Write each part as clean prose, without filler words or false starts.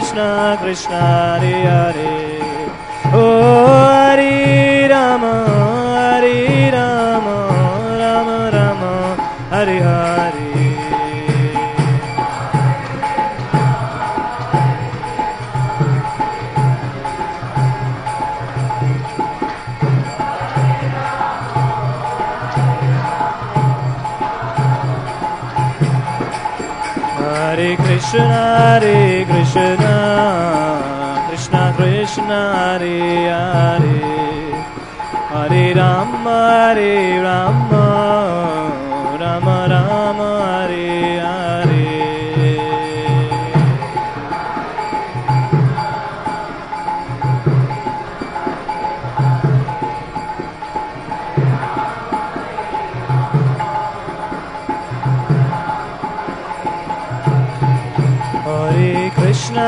Krishna Krishna Hare Hare. Oh Hare Rama Hare Rama Rama Rama Hare Hare. Hare Krishna Krishna Krishna Hare Hare. Hare Rama Rama Rama Hare Hare. Hare Krishna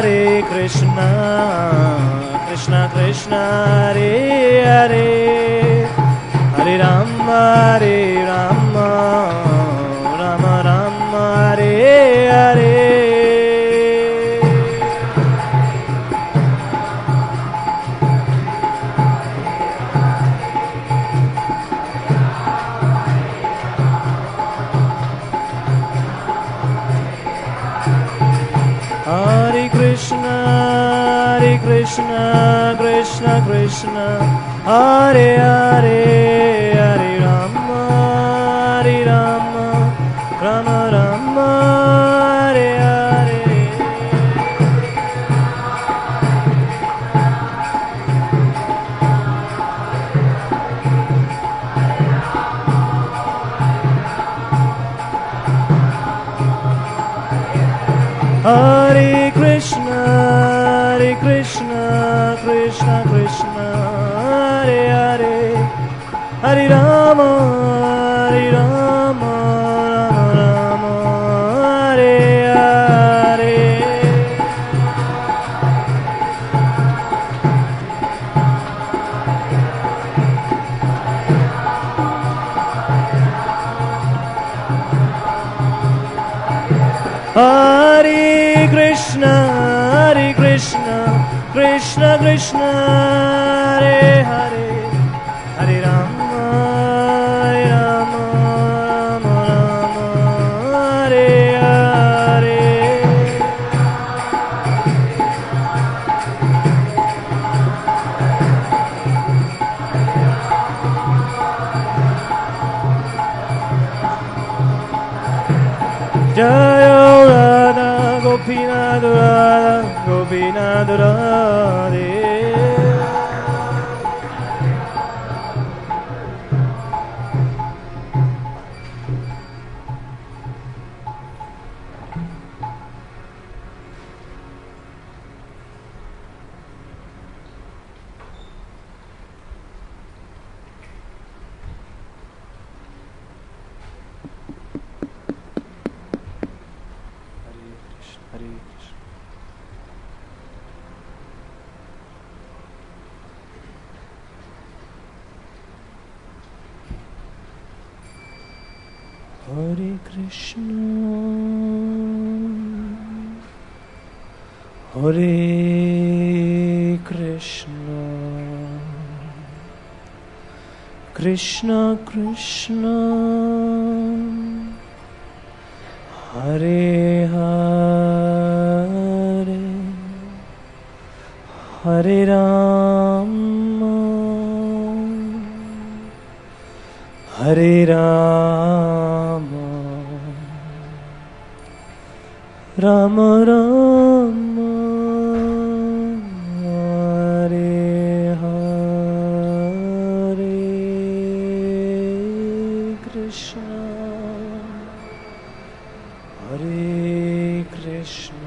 Krishna Krishna Hare Hare. Hare Rama Rama Rama Hare Hare. Hare Krishna Krishna Krishna Hare Hare. Hare Rama Rama Rama Hare Hare. Hare Krishna Krishna Krishna Hare Hare. Hare Rama Rama Rama Hare Hare. Hare Krishna Krishna Krishna Hare Hare. Hare Rama Rama Rama Hare Hare. Jaya Radha Gopinath Radha Gopinath Radhe. Hare Krishna Hare Krishna Krishna Krishna Hare Hare. Hare Rama Hare Rama Rama Rama Hare Hare. Krishna Hare Krishna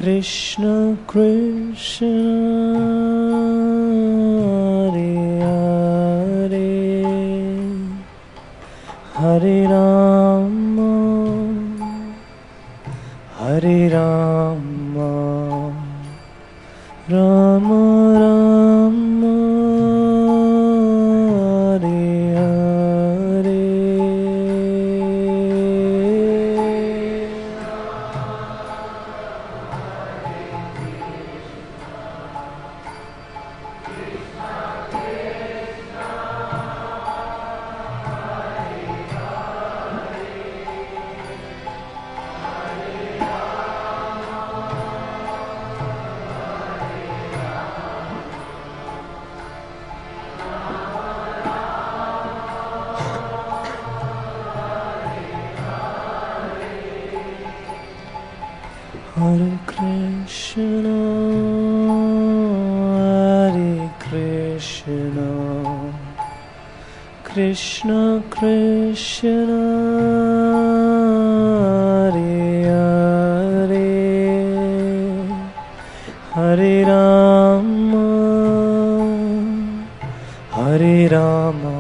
Krishna Krishna Hare Hare Hare Rama Hare Rama Rama Rama Hare Hare Hare Krishna, Hare Krishna, Krishna Krishna, Hare Hare, Hare Rama, Hare Rama,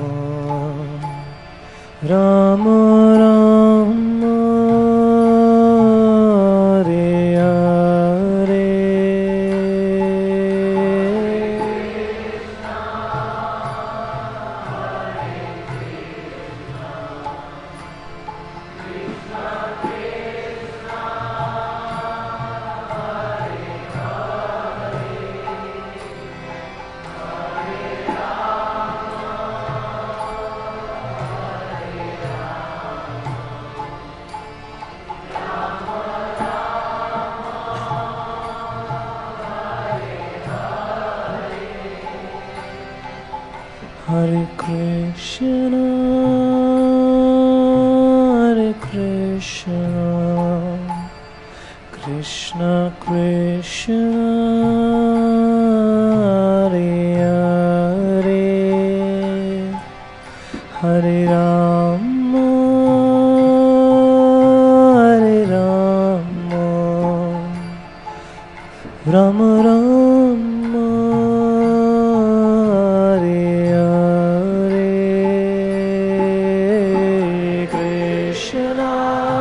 Rama Rama. Hare Krishna, Hare Krishna, Krishna Krishna, Hare Hare, Hare Rama, Hare Rama, Rama Rama, Hare Hare, Krishna,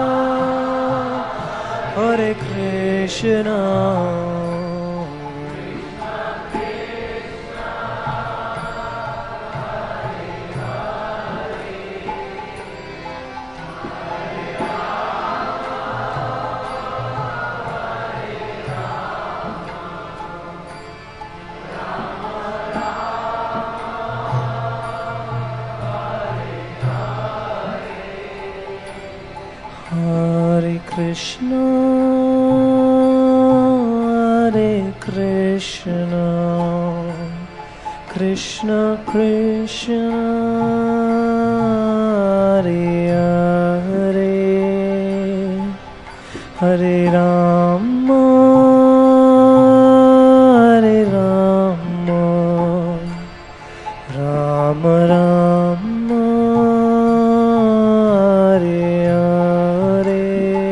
Hare Krishna. Hare Krishna, Hare Krishna, Krishna Krishna, Hare Hare, Hare Rama, Hare Rama, Rama Rama, Hare Hare.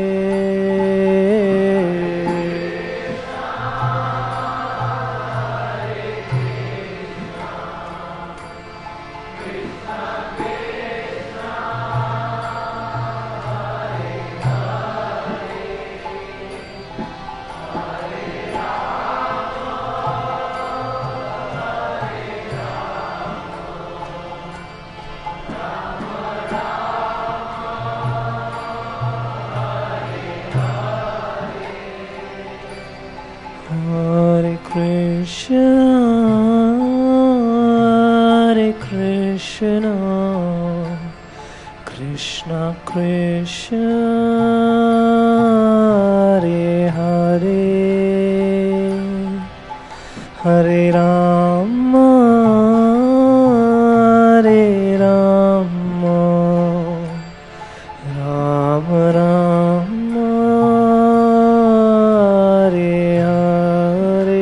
Hare Krishna, Hare Krishna, Krishna Krishna, Hare Hare, Hare Rama, Hare Rama, Rama Rama, Hare Hare.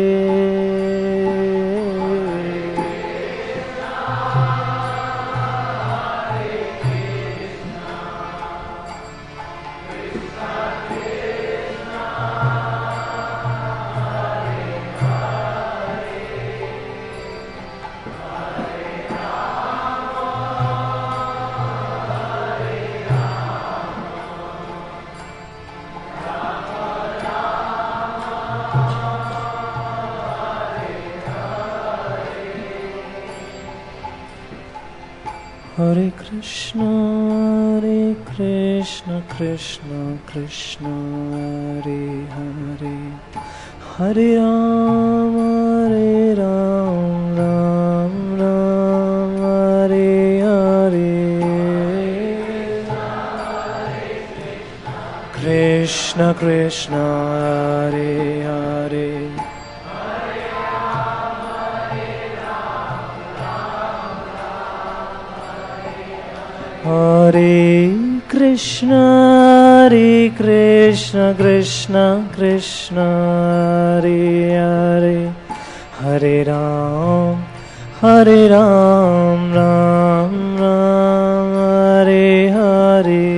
Krishna Krishna Krishna Hare Hare Hare Ram Ram Ram Hare Hare Krishna Krishna Hare Hare Hare Krishna Krishna Krishna Hare Hare Hare Ram Ram Ram Hare Hare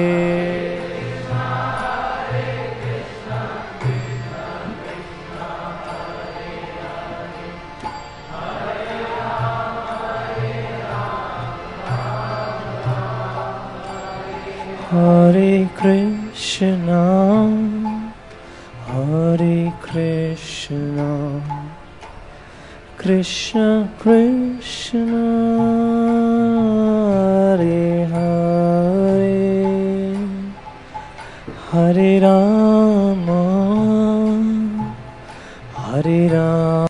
Hare Krishna Krishna Krishna Hare Hare Hare Ram